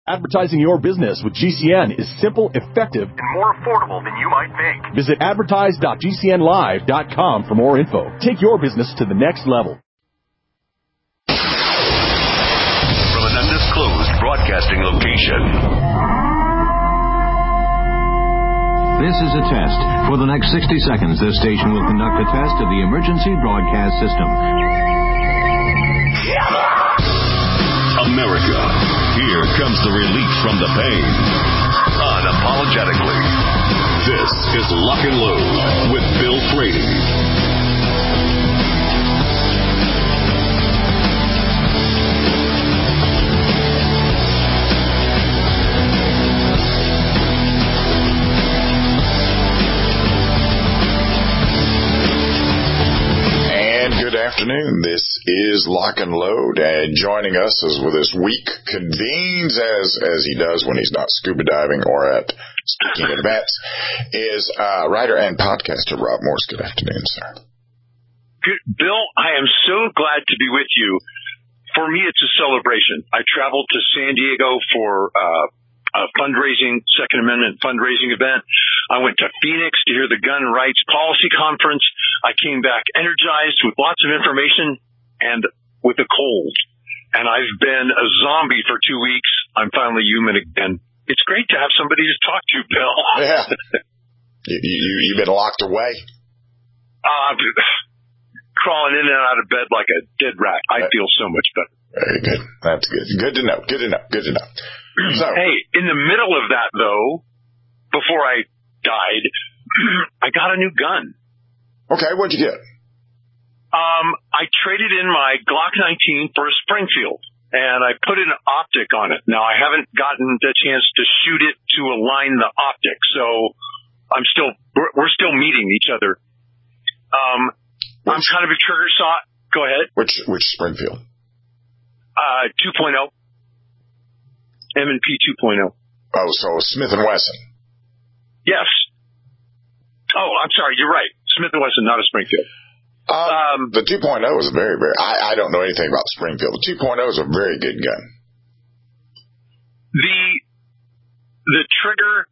Advertising your business with GCN is simple, effective, and more affordable than you might think. Visit advertise.gcnlive.com for more info. Take your business to the next level. From an undisclosed broadcasting location. This is a test. For the next 60 seconds, this station will conduct a test of the emergency broadcast system. America, here comes the relief from the pain. Unapologetically. This is Lock and Load with Bill Frady. Afternoon. This is Lock and Load, and joining us as with this week convenes as he does when he's not scuba diving or at speaking at events is writer and podcaster Rob Morse. Good afternoon, sir. Good, Bill. I am so glad to be with you. For me, it's a celebration. I traveled to San Diego for a fundraising, Second Amendment fundraising event. I went to Phoenix to hear the gun rights policy conference. I came back energized with lots of information and with a cold. And I've been a zombie for 2 weeks. I'm finally human again. It's great to have somebody to talk to, Bill. Yeah. You've been locked away? Crawling in and out of bed like a dead rat. I feel so much better. Very good. That's good. Good to know. Good to know. Good to know. So, hey, in the middle of that, though, before I died, I got a new gun. Okay, what'd you get? I traded in my Glock 19 for a Springfield, and I put an optic on it. Now, I haven't gotten the chance to shoot it to align the optic, so we're still meeting each other. I'm kind of a trigger shot. Go ahead. Which Springfield? 2.0. M&P 2.0. Oh, so Smith & Wesson. Yes. Oh, I'm sorry. You're right. Smith & Wesson, not a Springfield. The 2.0 is a very, very... I don't know anything about Springfield. The 2.0 is a very good gun. The trigger,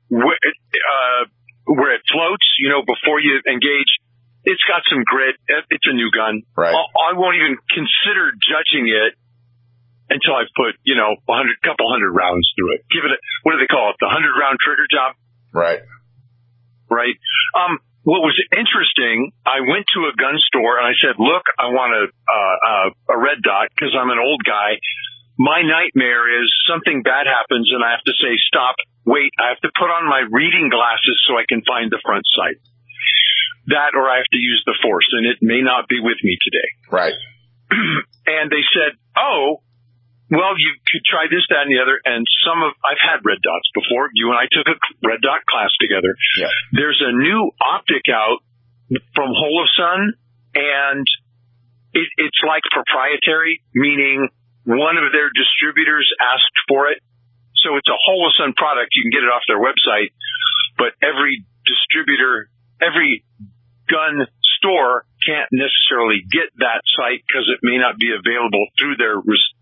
where it floats, before you engage, it's got some grit. It's a new gun. Right. I won't even consider judging it until I've put, couple hundred rounds through it. Give it what do they call it? The 100-round trigger job? Right. Right. What was interesting, I went to a gun store and I said, look, I want a red dot because I'm an old guy. My nightmare is something bad happens and I have to say, stop, wait, I have to put on my reading glasses so I can find the front sight. That or I have to use the force and it may not be with me today. Right. And they said, oh, well, you could try this, that, and the other. And I've had red dots before. You and I took a red dot class together. Yeah. There's a new optic out from Holosun, and it's like proprietary, meaning one of their distributors asked for it. So it's a Holosun product. You can get it off their website, but every distributor, every gun store can't necessarily get that site because it may not be available through their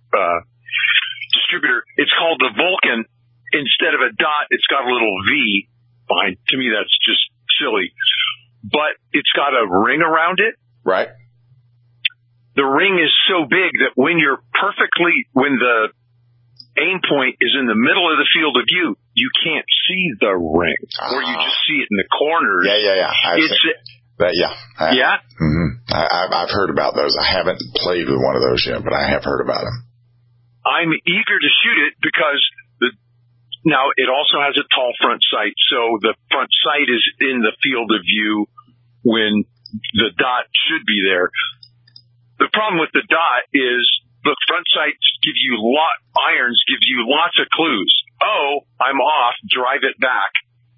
distributor. It's called the Vulcan. Instead of a dot, it's got a little V behind. To me, that's just silly. But it's got a ring around it. Right. The ring is so big that when the aim point is in the middle of the field of view, you can't see the ring. Or you just see it in the corners. Yeah. Yeah? Mm-hmm. I've heard about those. I haven't played with one of those yet, but I have heard about them. I'm eager to shoot it because now it also has a tall front sight, so the front sight is in the field of view when the dot should be there. The problem with the dot is the front sights irons give you lots of clues. Oh, I'm off, drive it back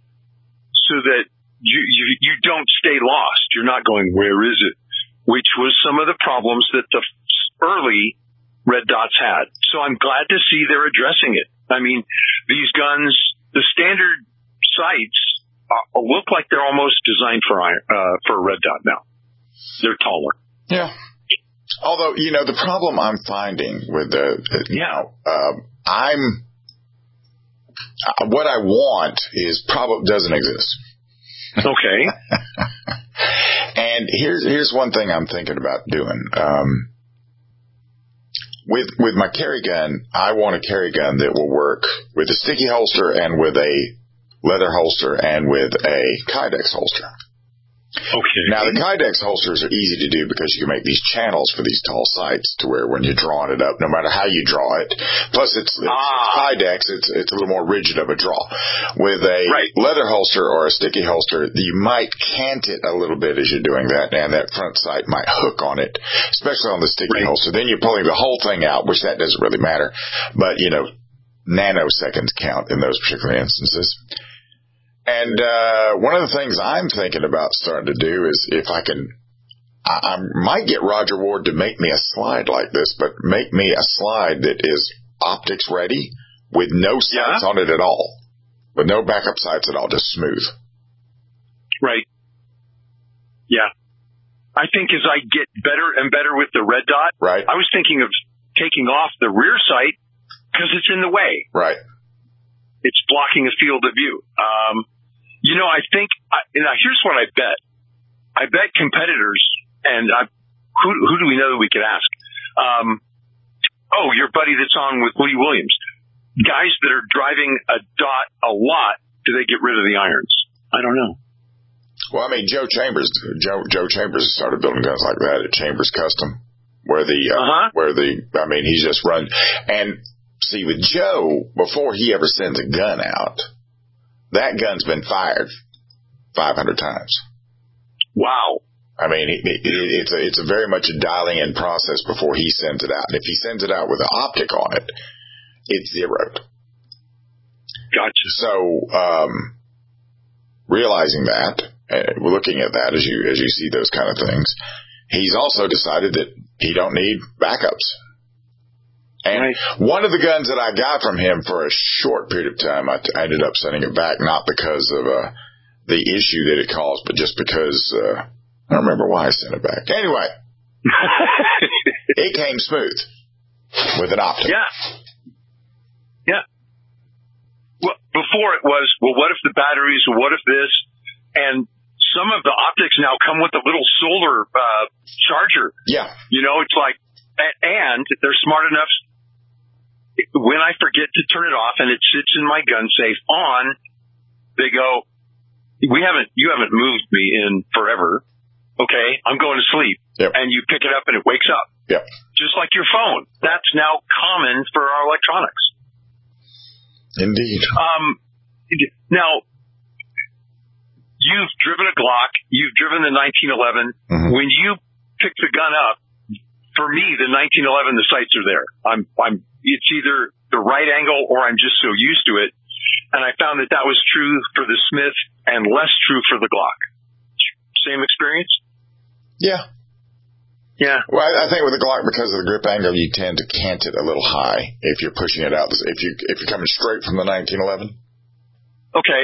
so that you don't stay lost. You're not going, where is it? Which was some of the problems that the early red dots had. So I'm glad to see they're addressing it. I mean, these guns, the standard sights look like they're almost designed for a red dot now. They're taller. Yeah. Although, the problem I'm finding with what I want is probably doesn't exist. Okay. And here's one thing I'm thinking about doing. With my carry gun, I want a carry gun that will work with a sticky holster and with a leather holster and with a Kydex holster. Okay. Now, the Kydex holsters are easy to do because you can make these channels for these tall sights to where when you're drawing it up, no matter how you draw it, plus it's Kydex, it's a little more rigid of a draw. With a leather holster or a sticky holster, you might cant it a little bit as you're doing that, and that front sight might hook on it, especially on the sticky holster. Then you're pulling the whole thing out, which that doesn't really matter. But, nanoseconds count in those particular instances. And one of the things I'm thinking about starting to do is if I might get Roger Ward to make me a slide like this, but make me a slide that is optics ready with no sights on it at all, with no backup sights at all, just smooth. Right. Yeah. I think as I get better and better with the red dot, I was thinking of taking off the rear sight because it's in the way. Right. It's blocking a field of view. I think, here's what I bet. I bet competitors, and who do we know that we could ask? Your buddy that's on with Woody Williams. Guys that are driving a dot a lot, do they get rid of the irons? I don't know. Well, Joe Chambers started building guns like that at Chambers Custom, where he's just run. And see, with Joe, before he ever sends a gun out, that gun's been fired 500 times. Wow. It's a very much a dialing in process before he sends it out. And if he sends it out with an optic on it, it's zeroed. Gotcha. So, realizing that, looking at that as you see those kind of things, he's also decided that he don't need backups. And one of the guns that I got from him for a short period of time, I ended up sending it back, not because of the issue that it caused, but just because I don't remember why I sent it back. Anyway, it came smooth with an optic. Yeah. Well, before it was, what if the batteries, what if this? And some of the optics now come with a little solar charger. Yeah. It's like, and they're smart enough. When I forget to turn it off and it sits in my gun safe on, they go, you haven't moved me in forever. Okay, I'm going to sleep. Yep. And you pick it up and it wakes up. Yep. Just like your phone. That's now common for our electronics. Indeed. Now, you've driven a Glock. You've driven the 1911. Mm-hmm. When you pick the gun up, for me, the 1911, the sights are there. It's either the right angle or I'm just so used to it. And I found that was true for the Smith and less true for the Glock. Same experience? Yeah. Well, I think with the Glock, because of the grip angle, you tend to cant it a little high if you're pushing it out. If you're coming straight from the 1911. Okay.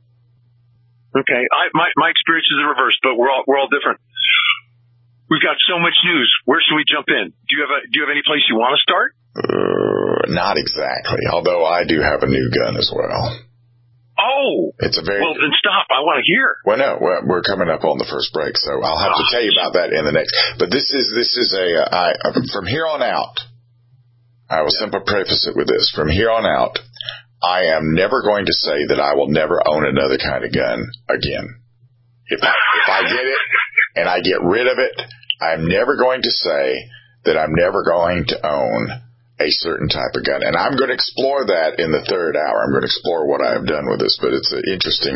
My experience is the reverse, but we're all different. We've got so much news. Where should we jump in? Do you have any place you want to start? Not exactly. Although I do have a new gun as well. Oh, it's a very well. Then stop. I want to hear. Well, no, we're coming up on the first break, so I'll have to tell you about that in the next. But this is from here on out. I will simply preface it with this: from here on out, I am never going to say that I will never own another kind of gun again. If I get it and I get rid of it, I'm never going to say that I'm never going to own a certain type of gun. And I'm going to explore that in the third hour. I'm going to explore what I have done with this, but it's an interesting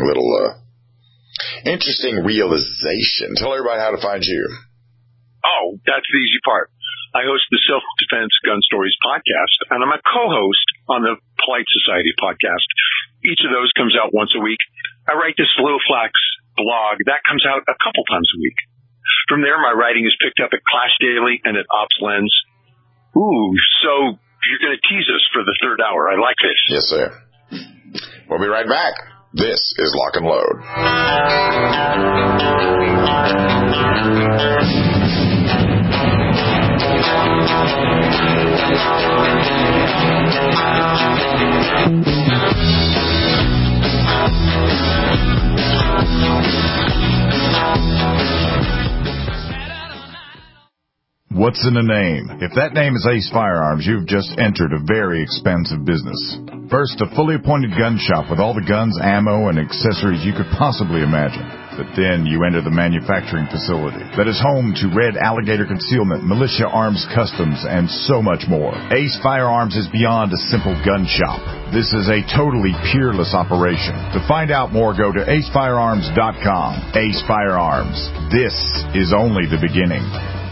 realization. Tell everybody how to find you. Oh, that's the easy part. I host the Self-Defense Gun Stories podcast, and I'm a co-host on the Polite Society podcast. Each of those comes out once a week. I write this Little Flax blog. That comes out a couple times a week. From there, my writing is picked up at Clash Daily and at Ops Lens. Ooh, so you're going to tease us for the third hour. I like this. Yes, sir. We'll be right back. This is Lock and Load. What's in a name? If that name is Ace Firearms, you've just entered a very expensive business. First, a fully appointed gun shop with all the guns, ammo, and accessories you could possibly imagine. But then you enter the manufacturing facility that is home to Red Alligator Concealment, Militia Arms Customs, and so much more. Ace Firearms is beyond a simple gun shop. This is a totally peerless operation. To find out more, go to acefirearms.com. Ace Firearms. This is only the beginning.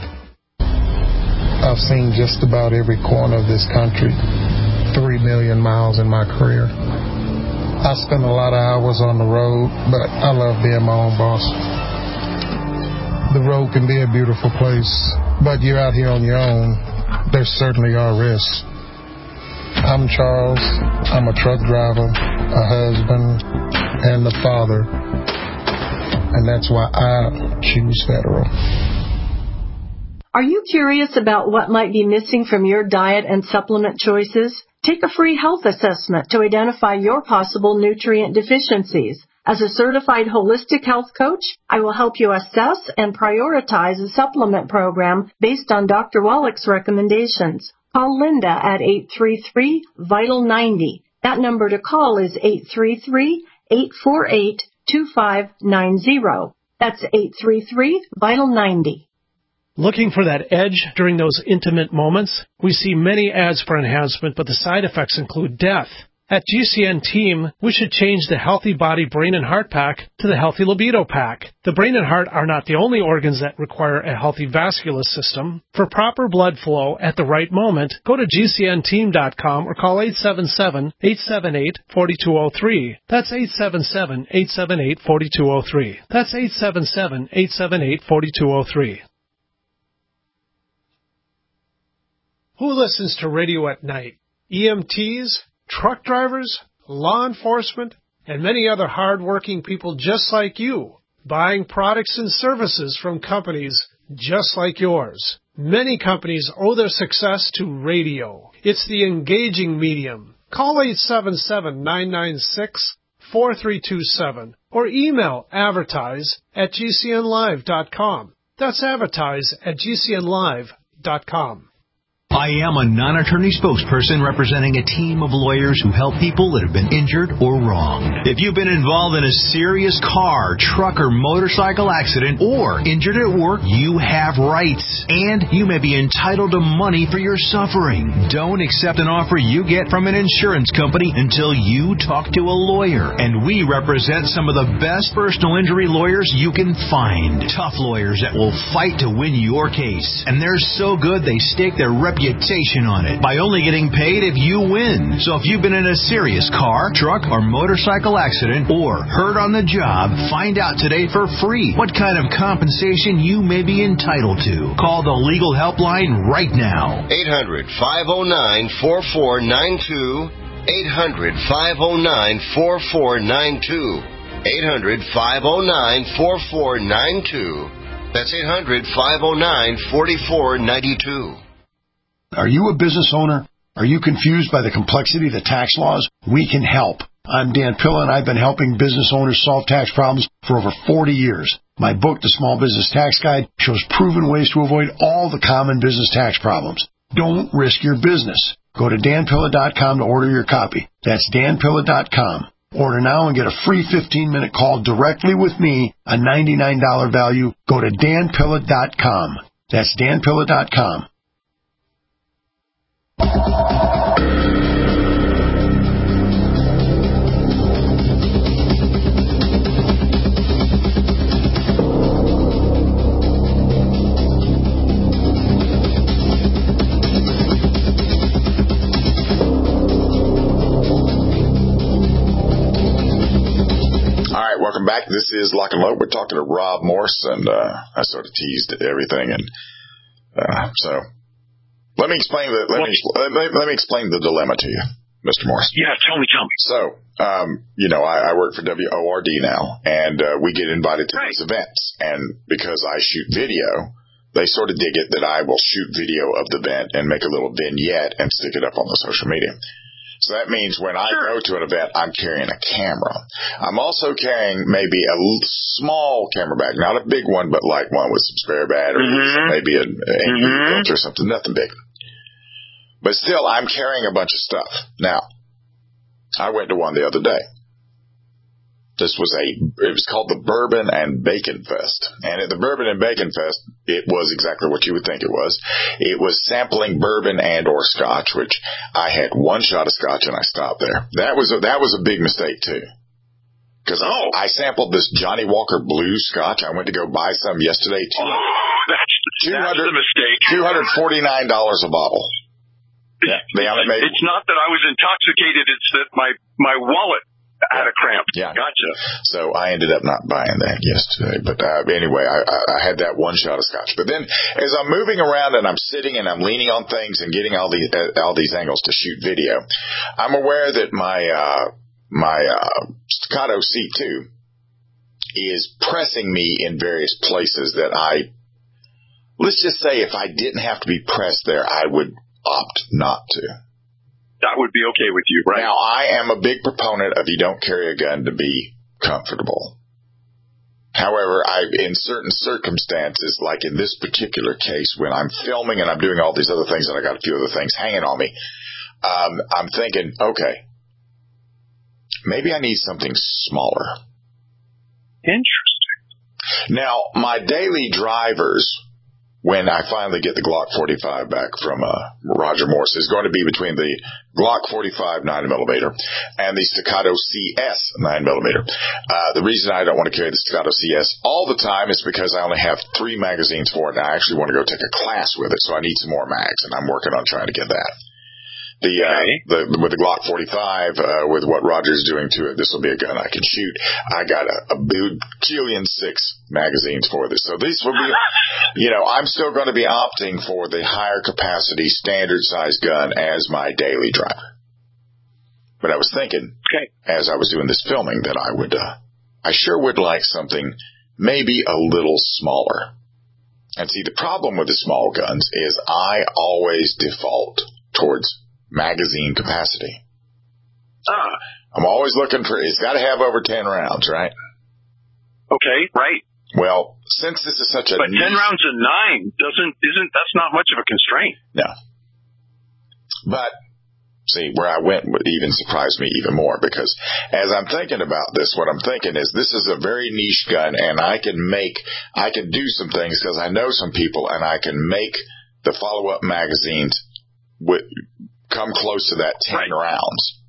I've seen just about every corner of this country. 3 million miles in my career. I spend a lot of hours on the road, but I love being my own boss. The road can be a beautiful place, but you're out here on your own. There certainly are risks. I'm Charles. I'm a truck driver, a husband, and a father. And that's why I choose Federal. Are you curious about what might be missing from your diet and supplement choices? Take a free health assessment to identify your possible nutrient deficiencies. As a certified holistic health coach, I will help you assess and prioritize a supplement program based on Dr. Wallach's recommendations. Call Linda at 833-VITAL-90. That number to call is 833-848-2590. That's 833-VITAL-90. Looking for that edge during those intimate moments? We see many ads for enhancement, but the side effects include death. At GCN Team, we should change the Healthy Body, Brain, and Heart Pack to the Healthy Libido Pack. The brain and heart are not the only organs that require a healthy vascular system. For proper blood flow at the right moment, go to GCNteam.com or call 877-878-4203. That's 877-878-4203. That's 877-878-4203. Who listens to radio at night? EMTs, truck drivers, law enforcement, and many other hard-working people just like you, buying products and services from companies just like yours. Many companies owe their success to radio. It's the engaging medium. Call 877-996-4327 or email advertise@gcnlive.com. That's advertise@gcnlive.com. I am a non-attorney spokesperson representing a team of lawyers who help people that have been injured or wronged. If you've been involved in a serious car, truck, or motorcycle accident or injured at work, you have rights, and you may be entitled to money for your suffering. Don't accept an offer you get from an insurance company until you talk to a lawyer, and we represent some of the best personal injury lawyers you can find. Tough lawyers that will fight to win your case, and they're so good they stake their reputation on it by only getting paid if you win. So if you've been in a serious car, truck, or motorcycle accident or hurt on the job, find out today for free what kind of compensation you may be entitled to. Call the legal helpline right now. 800-509-4492. 800-509-4492. 800-509-4492. That's 800-509-4492. Are you a business owner? Are you confused by the complexity of the tax laws? We can help. I'm Dan Pilla, and I've been helping business owners solve tax problems for over 40 years. My book, The Small Business Tax Guide, shows proven ways to avoid all the common business tax problems. Don't risk your business. Go to danpilla.com to order your copy. That's danpilla.com. Order now and get a free 15-minute call directly with me, a $99 value. Go to danpilla.com. That's danpilla.com. Welcome back. This is Lock and Load. We're talking to Rob Morse, and I sort of teased everything, and so let me explain the let me explain the dilemma to you, Mr. Morse. Yeah, tell me. So, I work for WORD now, and we get invited to these events, and because I shoot video, they sort of dig it that I will shoot video of the event and make a little vignette and stick it up on the social media. So that means when I go to an event, I'm carrying a camera. I'm also carrying maybe a small camera bag, not a big one, but like one with some spare batteries, maybe an filter or something, nothing big. But still, I'm carrying a bunch of stuff. Now, I went to one the other day. It was called the Bourbon and Bacon Fest. And at the Bourbon and Bacon Fest, it was exactly what you would think it was. It was sampling bourbon and or scotch, which I had one shot of scotch and I stopped there. That was a big mistake too. Because I sampled this Johnny Walker Blue Scotch. I went to go buy some yesterday. That's the mistake. $249 a bottle. Yeah, it's not that I was intoxicated, it's that my wallet had a cramp. Yeah. Gotcha. So I ended up not buying that yesterday. But anyway, I had that one shot of scotch. But then as I'm moving around and I'm sitting and I'm leaning on things and getting all these angles to shoot video, I'm aware that my Staccato C2 is pressing me in various places that let's just say if I didn't have to be pressed there, I would opt not to. That would be okay with you, right? Now, I am a big proponent of you don't carry a gun to be comfortable. However, in certain circumstances, like in this particular case, when I'm filming and I'm doing all these other things and I got a few other things hanging on me, I'm thinking, okay, maybe I need something smaller. Interesting. Now, my daily drivers, when I finally get the Glock 45 back from Roger Morse, is going to be between the Glock 45 9mm and the Staccato CS 9mm. The reason I don't want to carry the Staccato CS all the time is because I only have 3 magazines for it, and I actually want to go take a class with it, so I need some more mags, and I'm working on trying to get that. With the Glock 45, with what Roger's doing to it, this will be a gun I can shoot. I got a bajillion 6 magazines for this. So this will be, I'm still going to be opting for the higher capacity standard size gun as my daily driver. But I was thinking, as I was doing this filming, that I sure would like something maybe a little smaller. And see, the problem with the small guns is I always default towards magazine capacity. I'm always looking for, it's got to have over 10 rounds, right? Okay, right. Well, since this is such a But 10 rounds of 9 that's not much of a constraint. No. But see, where I went would even surprise me even more, because as I'm thinking about this, what I'm thinking is this is a very niche gun, and I can do some things because I know some people, and I can make the follow-up magazines come close to that 10 rounds.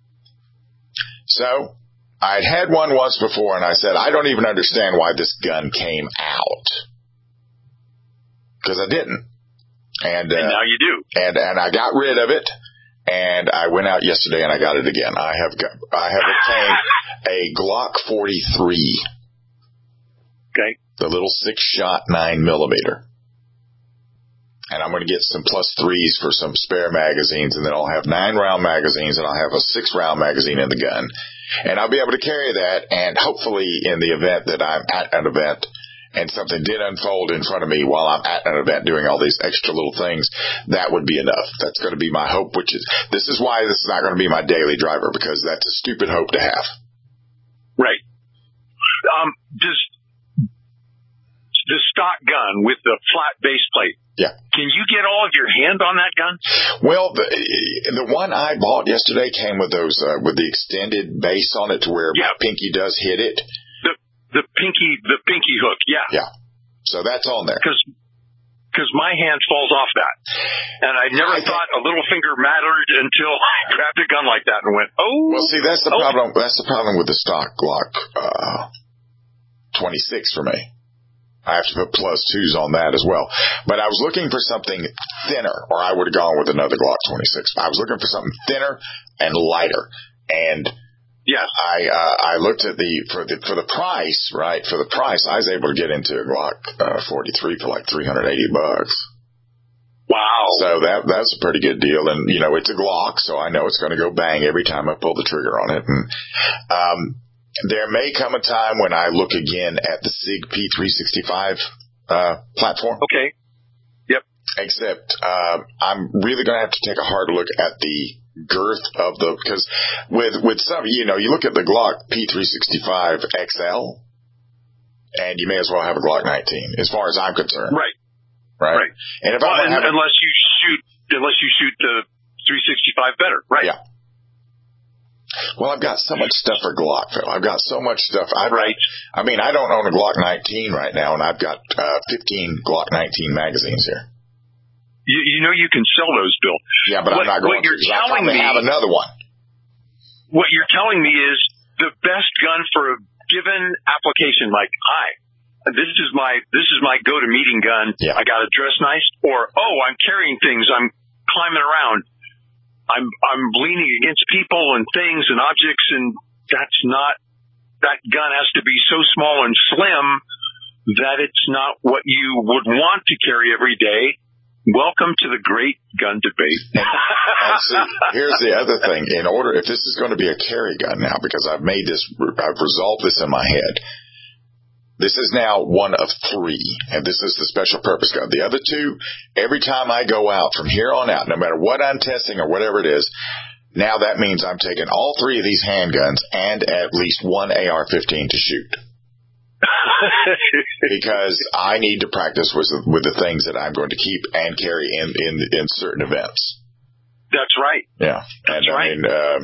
So I'd had one once before, and I said, I don't even understand why this gun came out. Because I didn't. And now you do. And I got rid of it, and I went out yesterday and I got it again. I have obtained a Glock 43. Okay. The little 6-shot 9mm. And I'm going to get some +3s for some spare magazines, and then I'll have 9-round magazines, and I'll have a 6-round magazine in the gun. And I'll be able to carry that, and hopefully in the event that I'm at an event and something did unfold in front of me while I'm at an event doing all these extra little things, that would be enough. That's going to be my hope, this is why this is not going to be my daily driver, because that's a stupid hope to have. Right. Does the stock gun with the flat base plate, can you get all of your hand on that gun? Well, the one I bought yesterday came with those with the extended base on it to where my pinky does hit it. The pinky hook, yeah. So that's on there. Because my hand falls off that, and I never thought a little finger mattered until I grabbed a gun like that and went, oh. Well, see, that's the problem. That's the problem with the stock Glock 26 for me. I have to put +2s on that as well. But I was looking for something thinner, or I would have gone with another Glock 26. I was looking for something thinner and lighter. And I looked at for the price, right? For the price, I was able to get into a Glock 43 for like $380. Wow. So that's a pretty good deal. And, it's a Glock, so I know it's going to go bang every time I pull the trigger on it. And, there may come a time when I look again at the SIG P365 platform. Okay. Yep. Except I'm really going to have to take a hard look at the girth of the, because with some, you look at the Glock P365 XL, and you may as well have a Glock 19, as far as I'm concerned. Right. And if unless you shoot the 365 better, right? Yeah. Well, I've got so much stuff for Glock, Phil. I've got so much stuff. I don't own a Glock 19 right now, and I've got 15 Glock 19 magazines here. You can sell those, Bill. Yeah, but I'm not going to. I probably have another one. What you're telling me is the best gun for a given application, like, this is my go-to meeting gun. Yeah. I got to dress nice, or I'm carrying things. I'm climbing around. I'm leaning against people and things and objects, and that gun has to be so small and slim that it's not what you would want to carry every day. Welcome to the great gun debate. And see, here's the other thing. If this is going to be a carry gun now, because I've resolved this in my head. This is now one of 3, and this is the special purpose gun. The other 2, every time I go out from here on out, no matter what I'm testing or whatever it is, now that means I'm taking all 3 of these handguns and at least one AR-15 to shoot. Because I need to practice with the things that I'm going to keep and carry in certain events. That's right. Yeah. That's right.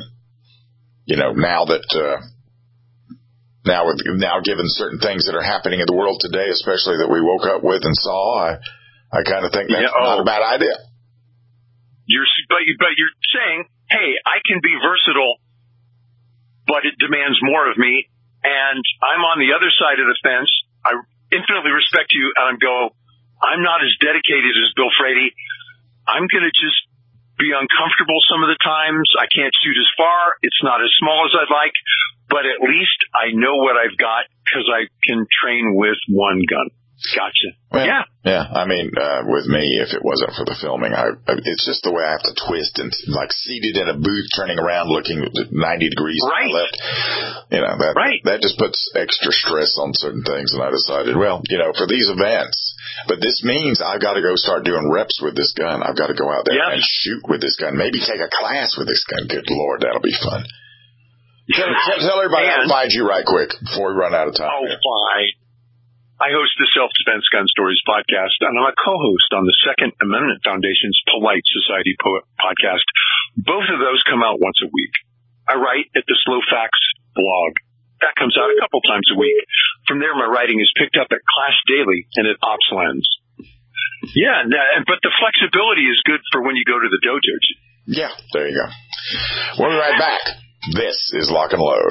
Now given certain things that are happening in the world today, especially that we woke up with and saw, I kind of think that's not a bad idea. But you're saying, hey, I can be versatile, but it demands more of me, and I'm on the other side of the fence. I infinitely respect you, and I'm not as dedicated as Bill Frady. I'm going to just be uncomfortable some of the times. I can't shoot as far. It's not as small as I'd like. But at least I know what I've got because I can train with one gun. Gotcha. Well, yeah. I mean, with me, if it wasn't for the filming, it's just the way I have to twist and like seated in a booth, turning around, looking 90 degrees to my left. That just puts extra stress on certain things. And I decided, for these events, but this means I've got to go start doing reps with this gun. I've got to go out there and shoot with this gun. Maybe take a class with this gun. Good Lord, that'll be fun. Tell everybody how to find you right quick before we run out of time. Oh, fine. I host the Self-Defense Gun Stories podcast, and I'm a co-host on the Second Amendment Foundation's Polite Society podcast. Both of those come out once a week. I write at the Slow Facts blog. That comes out a couple times a week. From there, my writing is picked up at Clash Daily and at OpsLens. Yeah, but the flexibility is good for when you go to the dojo. Yeah, there you go. We'll be right back. This is Lock and Load.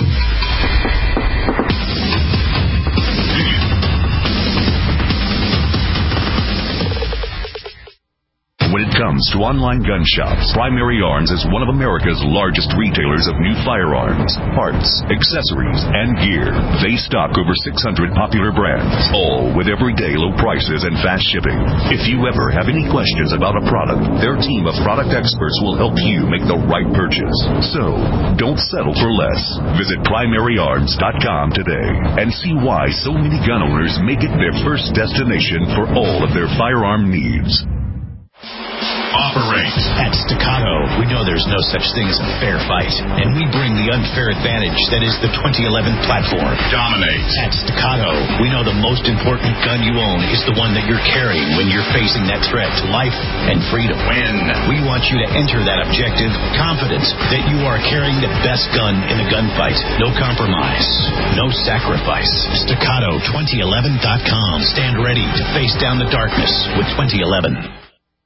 When it comes to online gun shops, Primary Arms is one of America's largest retailers of new firearms, parts, accessories, and gear. They stock over 600 popular brands, all with everyday low prices and fast shipping. If you ever have any questions about a product, their team of product experts will help you make the right purchase. So, don't settle for less. Visit PrimaryArms.com today and see why so many gun owners make it their first destination for all of their firearm needs. Operate. At Staccato, we know there's no such thing as a fair fight, and we bring the unfair advantage that is the 2011 platform. Dominate. At Staccato, we know the most important gun you own is the one that you're carrying when you're facing that threat to life and freedom. Win. We want you to enter that objective confident that you are carrying the best gun in the gunfight. No compromise. No sacrifice. Staccato2011.com. Stand ready to face down the darkness with 2011.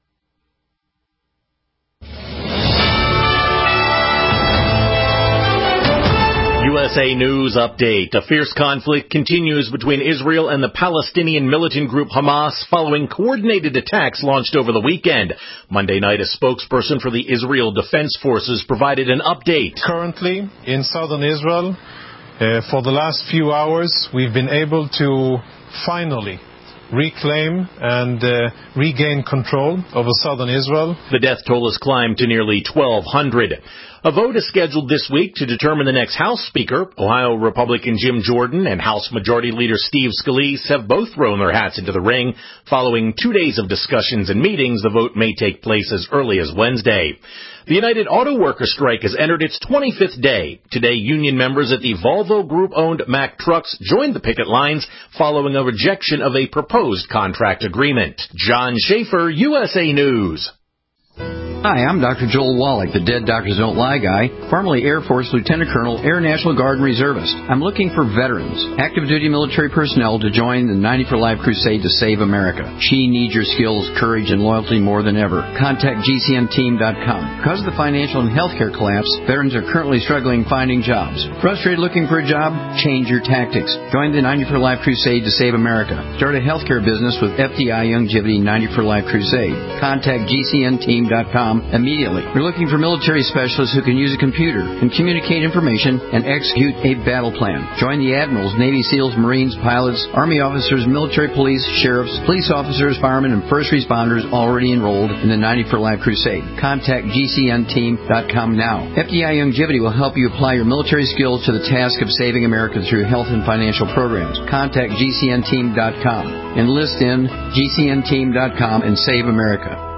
USA News Update. A fierce conflict continues between Israel and the Palestinian militant group Hamas following coordinated attacks launched over the weekend. Monday night, a spokesperson for the Israel Defense Forces provided an update. Currently, in southern Israel, for the last few hours, we've been able to finally reclaim and regain control over southern Israel. The death toll has climbed to nearly 1,200. A vote is scheduled this week to determine the next House Speaker. Ohio Republican Jim Jordan and House Majority Leader Steve Scalise have both thrown their hats into the ring. Following 2 days of discussions and meetings, the vote may take place as early as Wednesday. The United Auto Workers strike has entered its 25th day. Today, union members at the Volvo Group-owned Mack Trucks joined the picket lines following a rejection of a proposed contract agreement. John Schaefer, USA News. Hi, I'm Dr. Joel Wallach, the Dead Doctors Don't Lie guy, formerly Air Force Lieutenant Colonel, Air National Guard and Reservist. I'm looking for veterans, active duty military personnel to join the 90 for Life crusade to save America. She needs your skills, courage, and loyalty more than ever. Contact GCNteam.com. Because of the financial and healthcare collapse, veterans are currently struggling finding jobs. Frustrated looking for a job? Change your tactics. Join the 90 for Life crusade to save America. Start a healthcare business with FDI Youngevity 90 for Life crusade. Contact GCNteam.com immediately. We're looking for military specialists who can use a computer and communicate information and execute a battle plan. Join the admirals, Navy SEALs, Marines, pilots, Army officers, military police, sheriffs, police officers, firemen, and first responders already enrolled in the 90 for Life crusade. Contact GCNteam.com now. FDI Youngevity will help you apply your military skills to the task of saving America through health and financial programs. Contact GCNteam.com. Enlist in GCNteam.com and save America.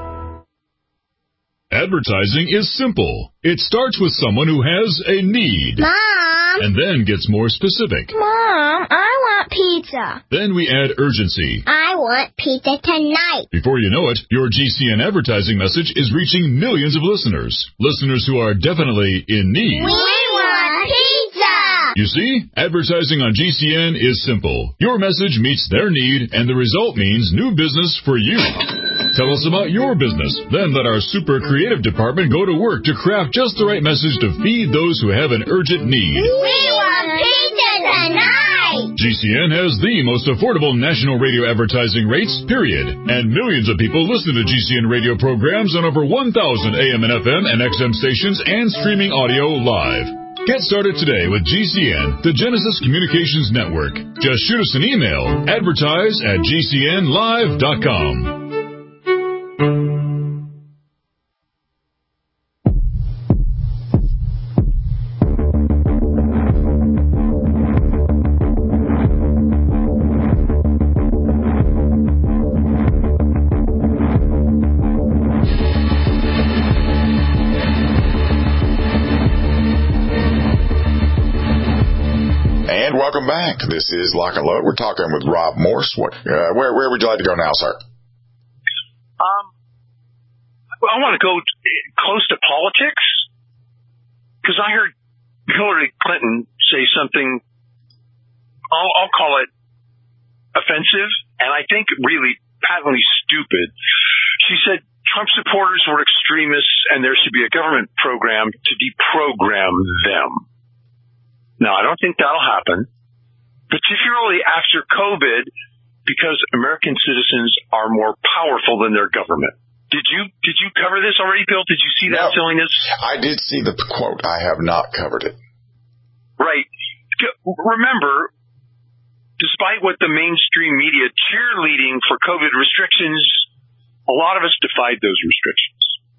Advertising is simple. It starts with someone who has a need. Mom! And then gets more specific. Mom, I want pizza. Then we add urgency. I want pizza tonight. Before you know it, your GCN advertising message is reaching millions of listeners. Listeners who are definitely in need. We want pizza! You see, advertising on GCN is simple. Your message meets their need, and the result means new business for you. Tell us about your business. Then let our super creative department go to work to craft just the right message to feed those who have an urgent need. We want pizza tonight! GCN has the most affordable national radio advertising rates, period. And millions of people listen to GCN radio programs on over 1,000 AM and FM and XM stations and streaming audio live. Get started today with GCN, the Genesis Communications Network. Just shoot us an email, advertise@gcnlive.com. And welcome back. This is Lock and Load. We're talking with Rob Morse. Where would you like to go now, sir? I want to go close to politics because I heard Hillary Clinton say something, I'll call it offensive, and I think really patently stupid. She said Trump supporters were extremists and there should be a government program to deprogram them. Now, I don't think that'll happen, particularly after COVID, because American citizens are more powerful than their government. Did you cover this already, Bill? Did you see that silliness? I did see the quote. I have not covered it. Right. Remember, despite what the mainstream media cheerleading for COVID restrictions, a lot of us defied those restrictions.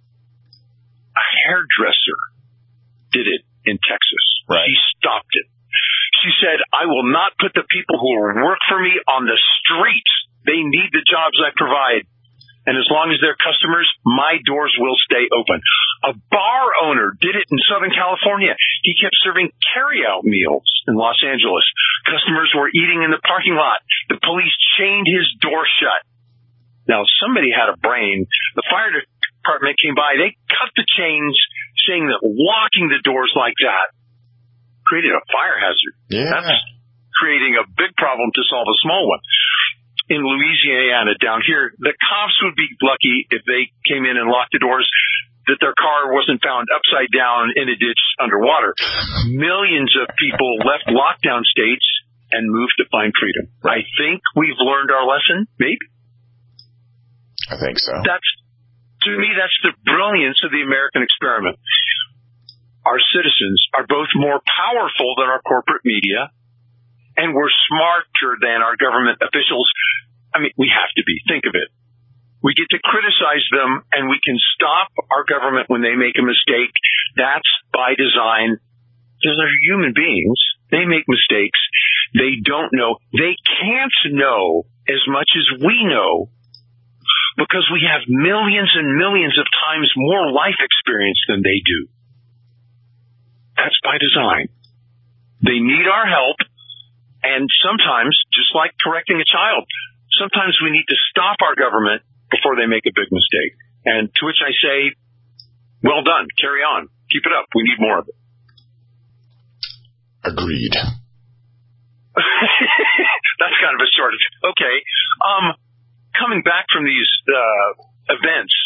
A hairdresser did it in Texas. Right. She stopped it. She said, I will not put the people who work for me on the streets. They need the jobs I provide. And as long as they're customers, my doors will stay open. A bar owner did it in Southern California. He kept serving carry-out meals in Los Angeles. Customers were eating in the parking lot. The police chained his door shut. Now, somebody had a brain. The fire department came by. They cut the chains, saying that locking the doors like that created a fire hazard. Yeah. That's creating a big problem to solve a small one. In Louisiana, down here, the cops would be lucky if they came in and locked the doors, that their car wasn't found upside down in a ditch underwater. Millions of people left lockdown states and moved to find freedom. I think we've learned our lesson, maybe. I think so. To me, that's the brilliance of the American experiment. Our citizens are both more powerful than our corporate media, and we're smarter than our government officials. I mean, we have to be. Think of it. We get to criticize them, and we can stop our government when they make a mistake. That's by design. Because they're human beings. They make mistakes. They don't know. They can't know as much as we know because we have millions and millions of times more life experience than they do. That's by design. They need our help, and sometimes, just like correcting a child, sometimes we need to stop our government before they make a big mistake. And to which I say, well done, carry on, keep it up, we need more of it. Agreed. That's kind of a short. Okay. Coming back from these events,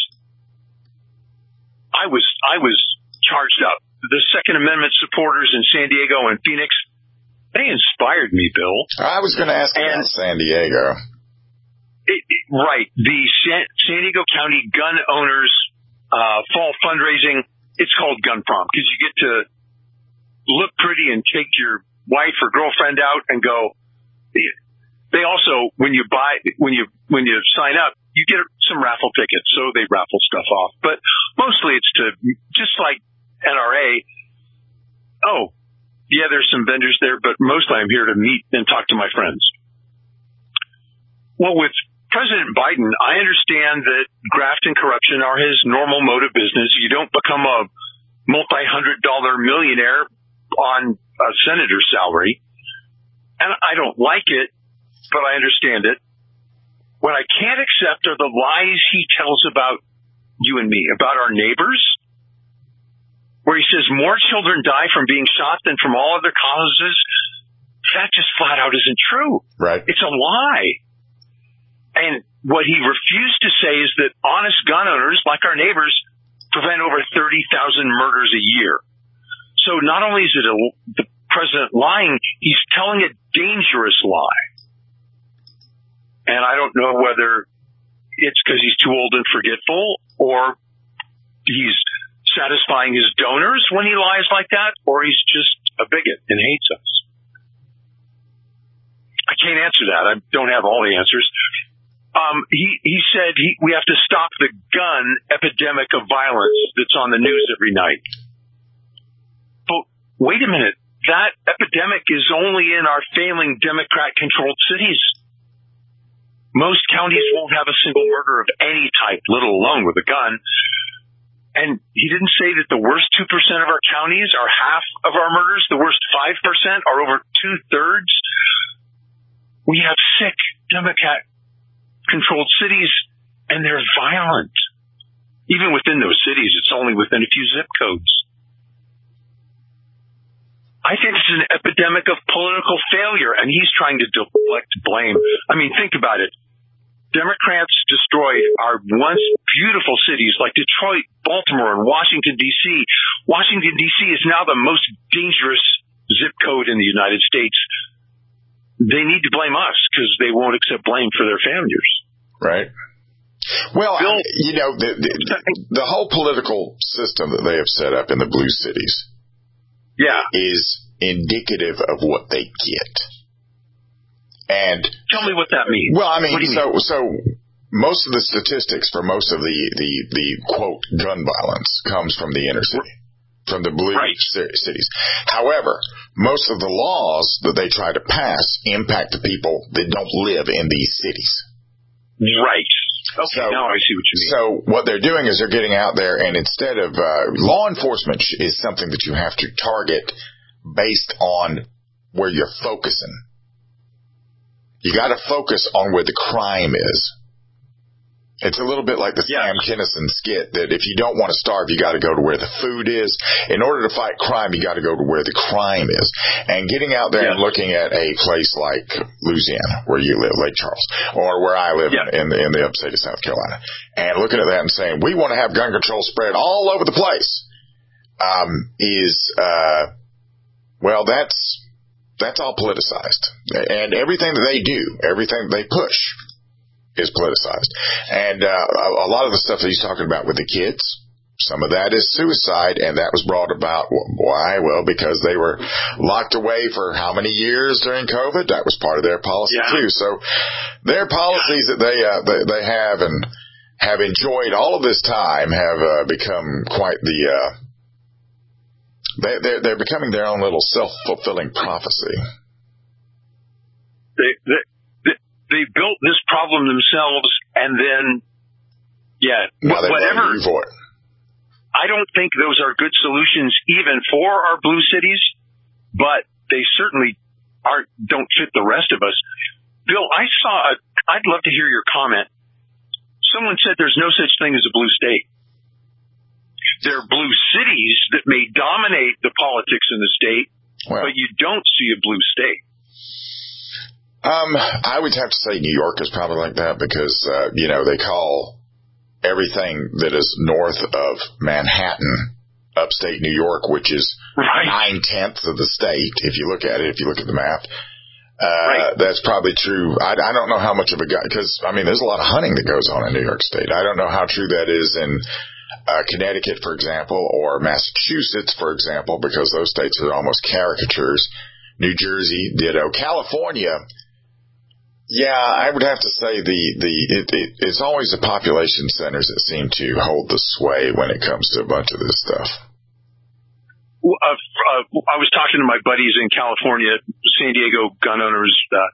I was charged up. The Second Amendment supporters in San Diego and Phoenix, they inspired me, Bill. I was going to ask about San Diego. Right. The San Diego County gun owners fall fundraising. It's called Gun Prom because you get to look pretty and take your wife or girlfriend out and go. They also, when you sign up, you get some raffle tickets, so they raffle stuff off. But mostly it's to, just like NRA, oh, yeah, there's some vendors there, but mostly I'm here to meet and talk to my friends. Well, with President Biden, I understand that graft and corruption are his normal mode of business. You don't become a multi-$100 millionaire on a senator's salary. And I don't like it, but I understand it. What I can't accept are the lies he tells about you and me, about our neighbors, where he says more children die from being shot than from all other causes. That just flat out isn't true. Right. It's a lie. And what he refused to say is that honest gun owners, like our neighbors, prevent over 30,000 murders a year. So not only is it the president lying, he's telling a dangerous lie. And I don't know whether it's because he's too old and forgetful, or he's satisfying his donors when he lies like that, or he's just a bigot and hates us. I can't answer that. I don't have all the answers. He said we have to stop the gun epidemic of violence that's on the news every night. But wait a minute. That epidemic is only in our failing Democrat-controlled cities. Most counties won't have a single murder of any type, let alone with a gun. And he didn't say that the worst 2% of our counties are half of our murders. The worst 5% are over 2/3. We have sick Democrat-controlled cities, and they're violent. Even within those cities, it's only within a few zip codes. I think it's an epidemic of political failure, and he's trying to deflect blame. I mean, think about it. Democrats destroyed our once beautiful cities like Detroit, Baltimore, and Washington, D.C. Washington, D.C. is now the most dangerous zip code in the United States. They need to blame us because they won't accept blame for their failures. Right. Well, Bill, the whole political system that they have set up in the blue cities is indicative of what they get. And tell me what that means. Well, I mean, so most of the statistics for most of the quote gun violence comes from the inner city, from the blue cities. However, most of the laws that they try to pass impact the people that don't live in these cities. Right. Okay, now I see what you mean. So what they're doing is they're getting out there, and instead of law enforcement is something that you have to target based on where you're focusing. You got to focus on where the crime is. It's a little bit like the Sam Kinison skit that if you don't want to starve, you got to go to where the food is. In order to fight crime, you got to go to where the crime is. And getting out there and looking at a place like Louisiana, where you live, Lake Charles, or where I live in the upstate of South Carolina, and looking at that and saying, we want to have gun control spread all over the place, well, that's all politicized. And everything that they do, everything they push is politicized. And a lot of the stuff that he's talking about with the kids, some of that is suicide, and that was brought about. Why? Well, because they were locked away for how many years during COVID? That was part of their policy too. So their policies that they have and have enjoyed all of this time have become quite the they're becoming their own little self-fulfilling prophecy. They built this problem themselves, and then Yeah. Now they Whatever. blame you for it. I don't think those are good solutions even for our blue cities, but they certainly don't fit the rest of us. Bill, I'd love to hear your comment. Someone said there's no such thing as a blue state. There are blue cities that may dominate the politics in the state, but you don't see a blue state. I would have to say New York is probably like that because, they call everything that is north of Manhattan, upstate New York, which is 9/10 of the state. If you look at the map, that's probably true. I don't know how much of a guy, because there's a lot of hunting that goes on in New York State. I don't know how true that is in Connecticut, for example, or Massachusetts, for example, because those states are almost caricatures. New Jersey, ditto. California. Yeah, I would have to say it's always the population centers that seem to hold the sway when it comes to a bunch of this stuff. I was talking to my buddies in California, San Diego gun owners,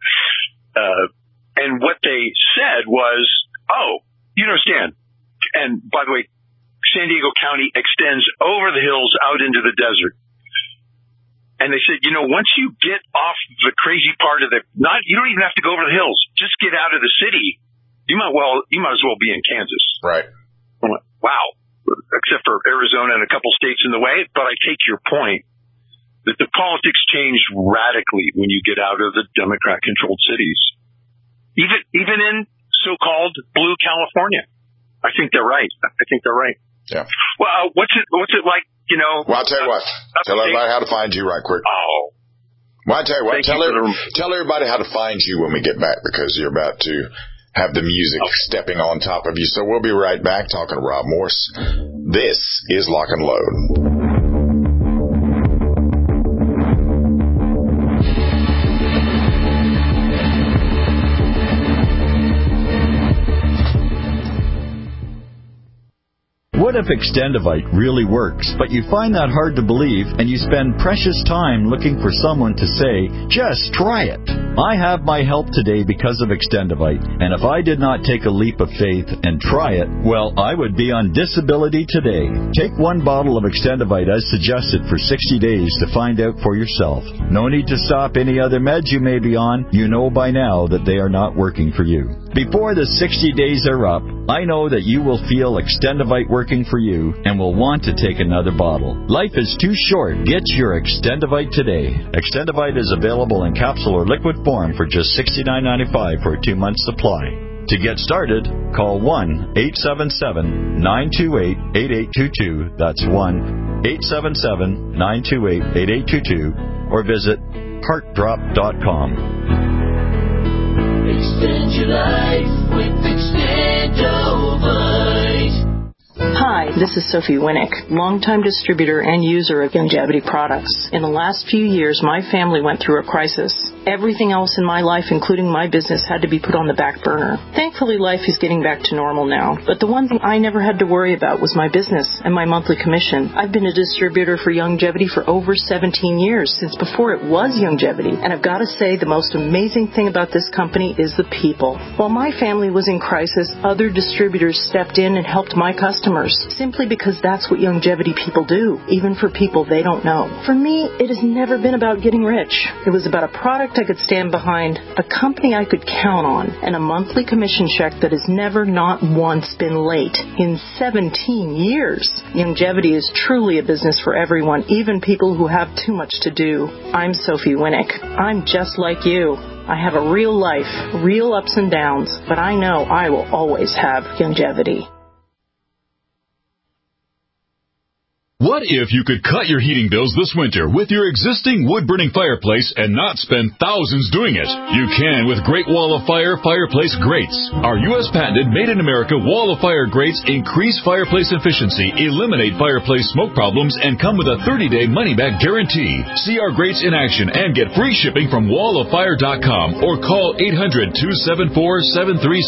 and what they said was, you understand. And by the way, San Diego County extends over the hills out into the desert. And they said, once you get off the crazy part of you don't even have to go over the hills. Just get out of the city. You might as well be in Kansas. Right. I'm like, wow. Except for Arizona and a couple states in the way. But I take your point that the politics change radically when you get out of the Democrat-controlled cities. Even in so-called blue California. I think they're right. Yeah. Well, what's it like? Well, I'll tell you what. Tell everybody how to find you right quick. Oh. Well, I'll tell you what. Tell everybody how to find you when we get back, because you're about to have the music stepping on top of you. So we'll be right back talking to Rob Morse. This is Lock and Load. What if Extendivite really works, but you find that hard to believe and you spend precious time looking for someone to say, just try it? I have my help today because of Extendivite, and if I did not take a leap of faith and try it, well, I would be on disability today. Take one bottle of Extendivite as suggested for 60 days to find out for yourself. No need to stop any other meds you may be on. You know by now that they are not working for you. Before the 60 days are up, I know that you will feel Extendivite working for you and will want to take another bottle. Life is too short. Get your Extendivite today. Extendivite is available in capsule or liquid form for just $69.95 for a 2-month supply. To get started, call 1-877-928-8822. That's 1-877-928-8822. Or visit heartdrop.com. Extend your life with Extendivite. Hi, this is Sophie Winnick, longtime distributor and user of Youngevity products. In the last few years, my family went through a crisis. Everything else in my life, including my business, had to be put on the back burner. Thankfully, life is getting back to normal now. But the one thing I never had to worry about was my business and my monthly commission. I've been a distributor for Youngevity for over 17 years, since before it was Youngevity. And I've got to say, the most amazing thing about this company is the people. While my family was in crisis, other distributors stepped in and helped my customers, simply because that's what Youngevity people do, even for people they don't know. For me, it has never been about getting rich. It was about a product I could stand behind, a company I could count on, and a monthly commission check that has never not once been late in 17 years. Youngevity is truly a business for everyone, even people who have too much to do. I'm Sophie Winnick. I'm just like you. I have a real life, real ups and downs, but I know I will always have Youngevity. What if you could cut your heating bills this winter with your existing wood-burning fireplace and not spend thousands doing it? You can with Great Wall of Fire fireplace grates. Our U.S. patented made-in-America Wall of Fire grates increase fireplace efficiency, eliminate fireplace smoke problems, and come with a 30-day money-back guarantee. See our grates in action and get free shipping from walloffire.com or call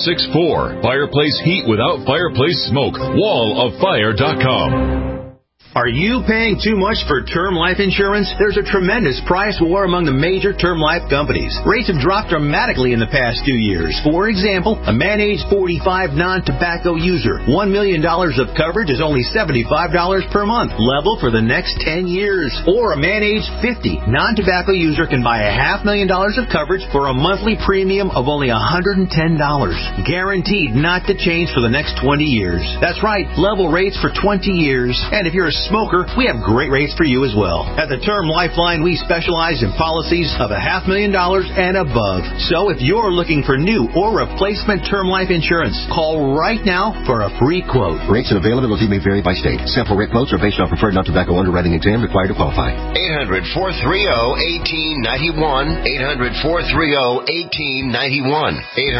800-274-7364. Fireplace heat without fireplace smoke. walloffire.com. Are you paying too much for term life insurance? There's a tremendous price war among the major term life companies. Rates have dropped dramatically in the past 2 years. For example, a man age 45 non-tobacco user, $1 million of coverage is only $75 per month, level for the next 10 years. Or a man age 50 non-tobacco user can buy $500,000 of coverage for a monthly premium of only $110, guaranteed not to change for the next 20 years. That's right, level rates for 20 years. And if you're a smoker, we have great rates for you as well. At the Term Lifeline, we specialize in policies of $500,000 and above. So if you're looking for new or replacement term life insurance, call right now for a free quote. Rates and availability may vary by state. Sample rate quotes are based on preferred non-tobacco underwriting exam required to qualify. 800-430-1891. 800-430-1891.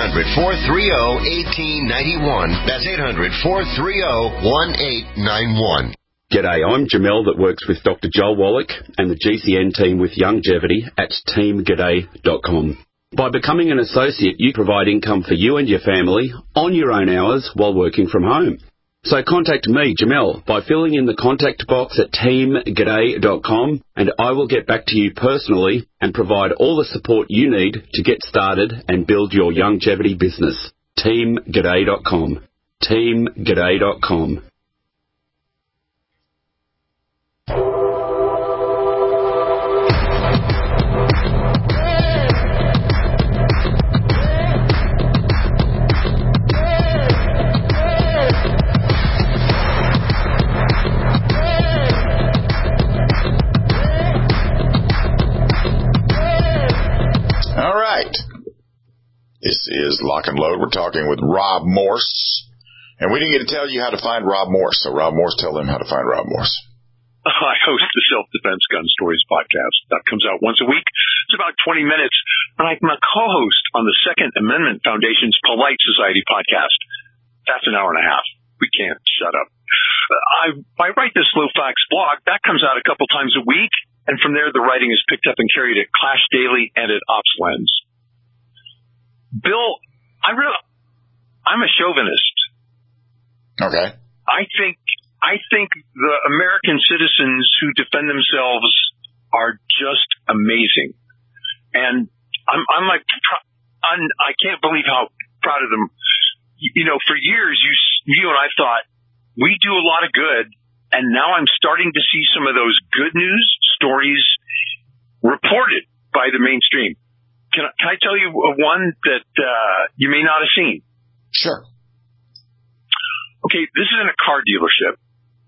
800-430-1891. That's 800-430-1891. G'day, I'm Jamel that works with Dr. Joel Wallach and the GCN team with Longevity at teamg'day.com. By becoming an associate, you provide income for you and your family on your own hours while working from home. So contact me, Jamel, by filling in the contact box at teamg'day.com, and I will get back to you personally and provide all the support you need to get started and build your longevity business. teamg'day.com. teamg'day.com. This is Lock and Load. We're talking with Rob Morse. And we didn't get to tell you how to find Rob Morse. So Rob Morse, tell them how to find Rob Morse. I host the Self-Defense Gun Stories podcast. That comes out once a week. It's about 20 minutes. And I'm a co-host on the Second Amendment Foundation's Polite Society podcast. That's an hour and a half. We can't shut up. I write this Low Facts blog. That comes out a couple times a week. And from there, the writing is picked up and carried at Clash Daily and at OpsLens. Bill, I'm a chauvinist. Okay. I think the American citizens who defend themselves are just amazing, and I can't believe how proud of them. You know, for years you and I thought we do a lot of good, and now I'm starting to see some of those good news stories reported by the mainstream. Can I tell you one that you may not have seen? Sure. Okay, this is in a car dealership.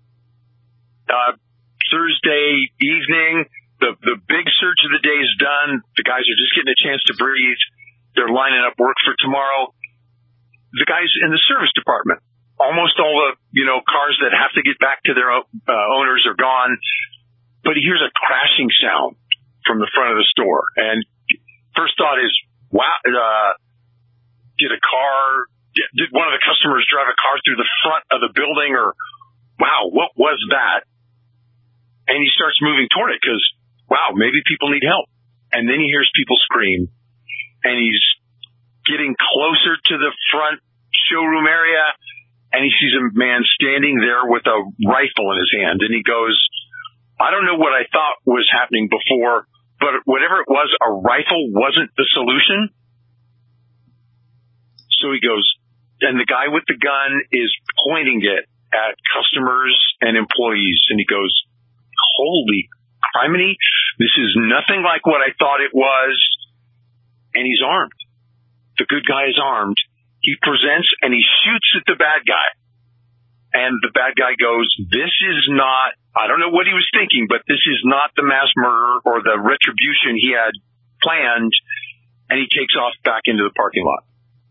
Thursday evening, the big search of the day is done. The guys are just getting a chance to breathe. They're lining up work for tomorrow. The guys in the service department, almost all the cars that have to get back to their owners are gone. But he hears a crashing sound from the front of the store, and first thought is, wow, did one of the customers drive a car through the front of the building, or wow, what was that? And he starts moving toward it because, wow, maybe people need help. And then he hears people scream, and he's getting closer to the front showroom area, and he sees a man standing there with a rifle in his hand, and he goes, I don't know what I thought was happening before, but whatever it was, a rifle wasn't the solution. So he goes, and the guy with the gun is pointing it at customers and employees. And he goes, holy criminy, this is nothing like what I thought it was. And he's armed. The good guy is armed. He presents and he shoots at the bad guy. And the bad guy goes, this is not, I don't know what he was thinking, but this is not the mass murder or the retribution he had planned. And he takes off back into the parking lot.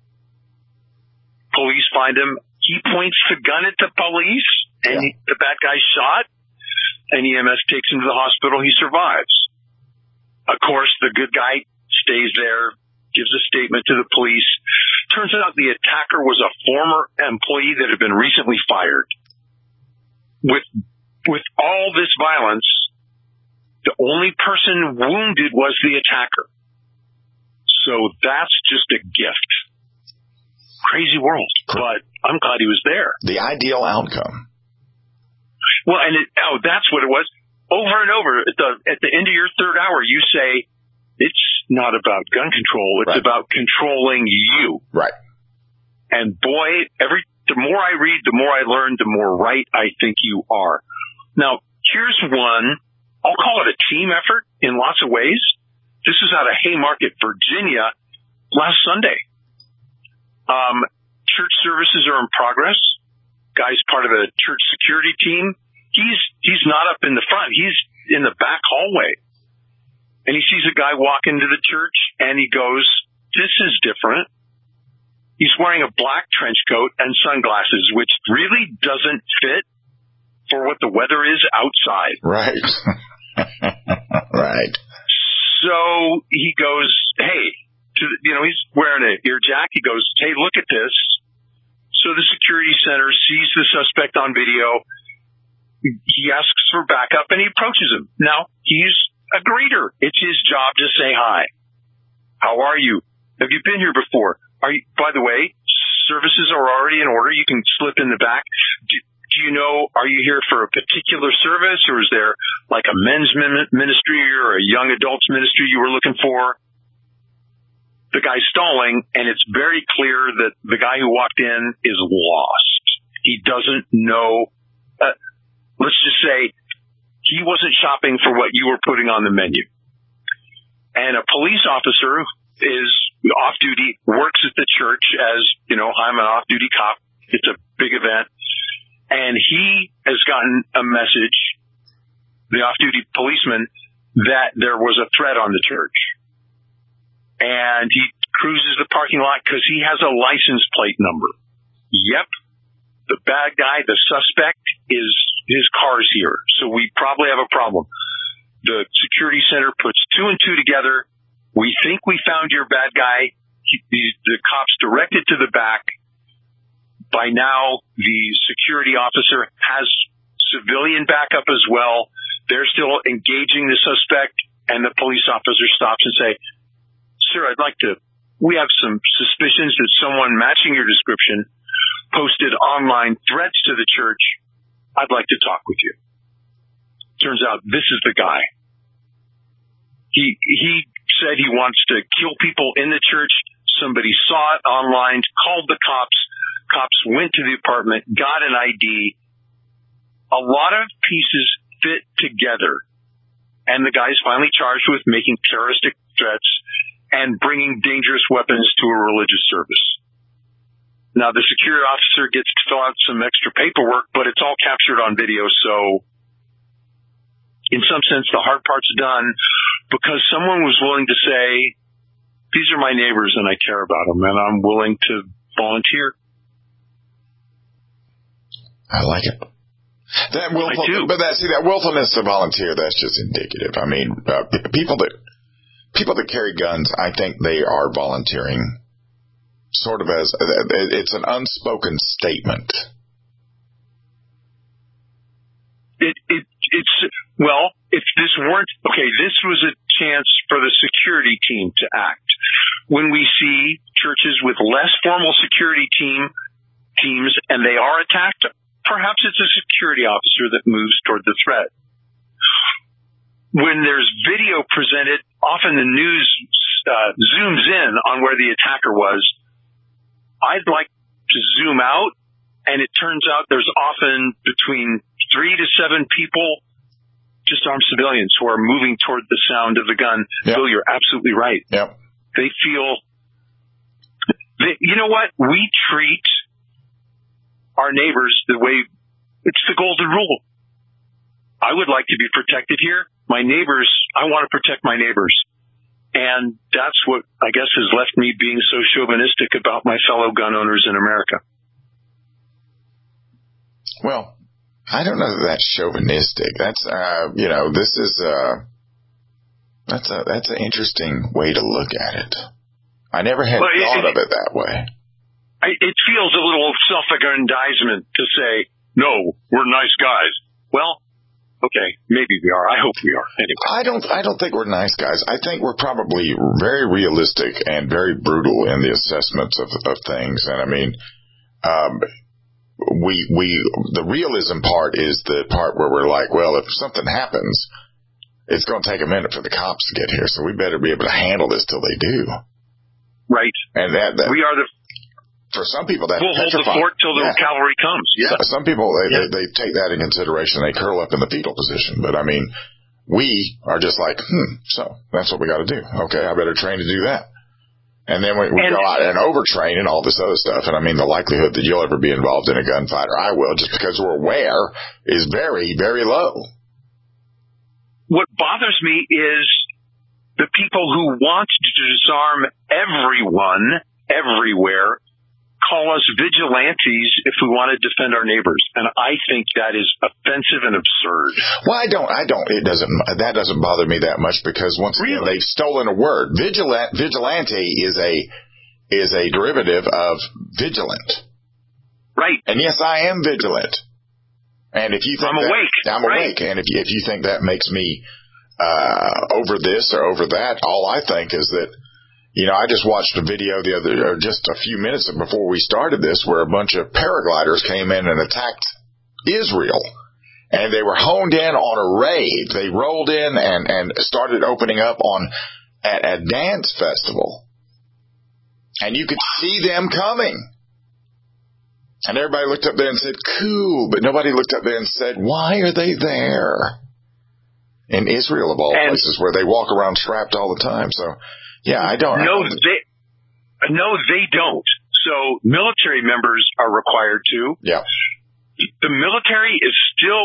Police find him. He points the gun at the police, and the bad guy's shot. And EMS takes him to the hospital. He survives. Of course, the good guy stays there, gives a statement to the police. Turns out the attacker was a former employee that had been recently fired. With all this violence, the only person wounded was the attacker. So that's just a gift. Crazy world, but I'm glad he was there. The ideal outcome. Well, and that's what it was. Over and over, at the end of your third hour, you say, it's not about gun control. It's about controlling you. Right. And boy, the more I read, the more I learn, the more right I think you are. Now, here's one. I'll call it a team effort in lots of ways. This is out of Haymarket, Virginia, last Sunday. Church services are in progress. Guy's part of a church security team. He's not up in the front. He's in the back hallway. And he sees a guy walk into the church, and he goes, this is different. He's wearing a black trench coat and sunglasses, which really doesn't fit for what the weather is outside. Right. Right. So he goes, hey, he's wearing an ear jack. He goes, hey, look at this. So the security center sees the suspect on video. He asks for backup, and he approaches him. Now, he's a greeter. It's his job to say hi. How are you? Have you been here before? By the way, services are already in order. You can slip in the back. Do you know, are you here for a particular service, or is there like a men's ministry or a young adults ministry you were looking for? The guy's stalling, and it's very clear that the guy who walked in is lost. He doesn't know. Let's just say he wasn't shopping for what you were putting on the menu. And a police officer is off duty, works at the church as, I'm an off-duty cop. It's a big event. And he has gotten a message, the off-duty policeman, that there was a threat on the church. And he cruises the parking lot because he has a license plate number. Yep. The bad guy, the suspect, his car's here. So we probably have a problem. The security center puts two and two together. We think we found your bad guy. The cops directed to the back. By now, the security officer has civilian backup as well. They're still engaging the suspect, and the police officer stops and say, sir, we have some suspicions that someone matching your description posted online threats to the church. I'd like to talk with you. Turns out this is the guy. He said he wants to kill people in the church. Somebody saw it online, called the cops. Cops went to the apartment, got an ID. A lot of pieces fit together. And the guy's finally charged with making terroristic threats and bringing dangerous weapons to a religious service. Now, the security officer gets to fill out some extra paperwork, but it's all captured on video. So, in some sense, the hard part's done because someone was willing to say, these are my neighbors and I care about them and I'm willing to volunteer. I like it. That willfulness to volunteer, that's just indicative. I mean, people that carry guns, I think they are volunteering sort of as, it's an unspoken statement. Well, if this weren't, this was a chance for the security team to act. When we see churches with less formal security teams and they are attacked, perhaps it's a security officer that moves toward the threat. When there's video presented, often the news zooms in on where the attacker was. I'd like to zoom out, and it turns out there's often between 3 to 7 people, just armed civilians, who are moving toward the sound of the gun. Yep. Bill, you're absolutely right. Yep. They feel, you know what? We treat our neighbors the way, it's the golden rule. I would like to be protected here. My neighbors, I want to protect my neighbors. And that's what, I guess, has left me being so chauvinistic about my fellow gun owners in America. Well, I don't know that that's chauvinistic. That's, this is, that's an interesting way to look at it. I never had thought of it that way. It feels a little self-aggrandizement to say, no, we're nice guys. Well, okay, maybe we are. I hope we are. Anyway. I don't think we're nice guys. I think we're probably very realistic and very brutal in the assessments of things. And I mean, the realism part is the part where we're like, well, if something happens, it's going to take a minute for the cops to get here, so we better be able to handle this till they do. Right. And that we are for some people, that's we'll hold the fort till the cavalry comes. Yeah. Some people, they take that in consideration. They curl up in the fetal position. But, I mean, we are just like, so that's what we got to do. Okay, I better train to do that. And then we go out and overtrain and all this other stuff. And, I mean, the likelihood that you'll ever be involved in a gunfight, or I will, just because we're aware, is very, very low. What bothers me is the people who want to disarm everyone, everywhere, call us vigilantes if we want to defend our neighbors. And I think that is offensive and absurd. Well, that doesn't bother me that much, because once again, they've stolen a word. Vigilante is a derivative of vigilant. Right. And yes, I am vigilant. And if you think I'm awake. And if you think that makes me over this or over that, all I think is that, I just watched a video just a few minutes before we started this, where a bunch of paragliders came in and attacked Israel. And they were honed in on a raid. They rolled in and started opening up at a dance festival. And you could see them coming. And everybody looked up there and said, cool. But nobody looked up there and said, why are they there? In Israel, of all places, where they walk around strapped all the time. So, yeah, I don't. No, they don't. So military members are required to. Yeah. The military is still,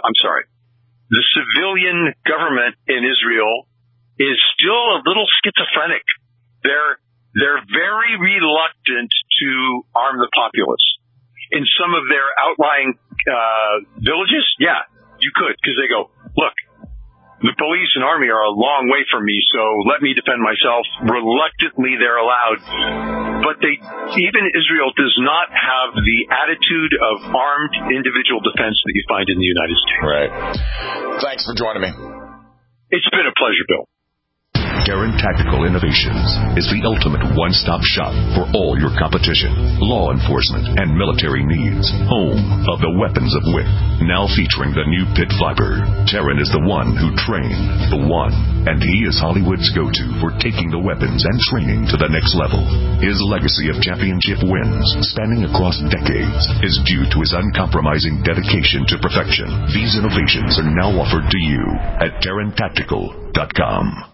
the civilian government in Israel is still a little schizophrenic. They're very reluctant to arm the populace. In some of their outlying villages, yeah, you could, because they go, look, the police and army are a long way from me, so let me defend myself. Reluctantly, they're allowed. But even Israel does not have the attitude of armed individual defense that you find in the United States. Right. Thanks for joining me. It's been a pleasure, Bill. Darren Tactical Innovations is the ultimate one-stop shop for all your competition, law enforcement, and military needs. Home of the weapons of wit. Now featuring the new Pit Viper. Darren is the one who trained the one, and he is Hollywood's go-to for taking the weapons and training to the next level. His legacy of championship wins, spanning across decades, is due to his uncompromising dedication to perfection. These innovations are now offered to you at DarrenTactical.com.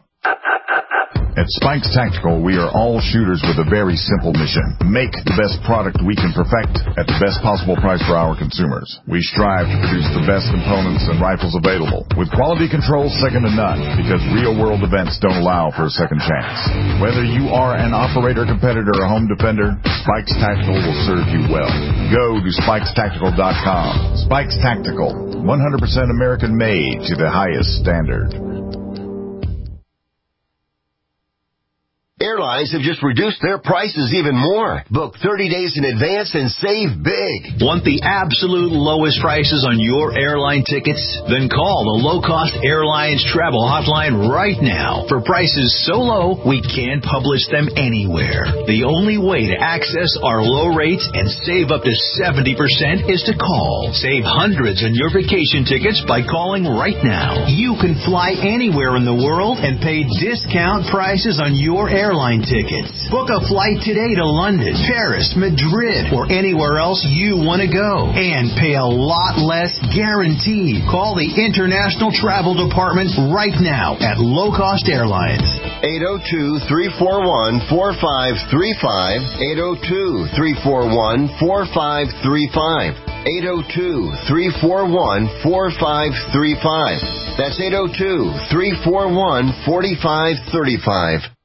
At Spikes Tactical, we are all shooters with a very simple mission. Make the best product we can perfect at the best possible price for our consumers. We strive to produce the best components and rifles available, with quality control second to none, because real-world events don't allow for a second chance. Whether you are an operator, competitor, or home defender, Spikes Tactical will serve you well. Go to SpikesTactical.com. Spikes Tactical, 100% American-made to the highest standard. Airlines have just reduced their prices even more. Book 30 days in advance and save big. Want the absolute lowest prices on your airline tickets? Then call the Low Cost Airlines Travel Hotline right now. For prices so low, we can't publish them anywhere. The only way to access our low rates and save up to 70% is to call. Save hundreds on your vacation tickets by calling right now. You can fly anywhere in the world and pay discount prices on your airline tickets. Book a flight today to London, Paris, Madrid, or anywhere else you want to go. And pay a lot less guaranteed. Call the International Travel Department right now at Low Cost Airlines. 802-341-4535. 802-341-4535. 802-341-4535. That's 802-341-4535.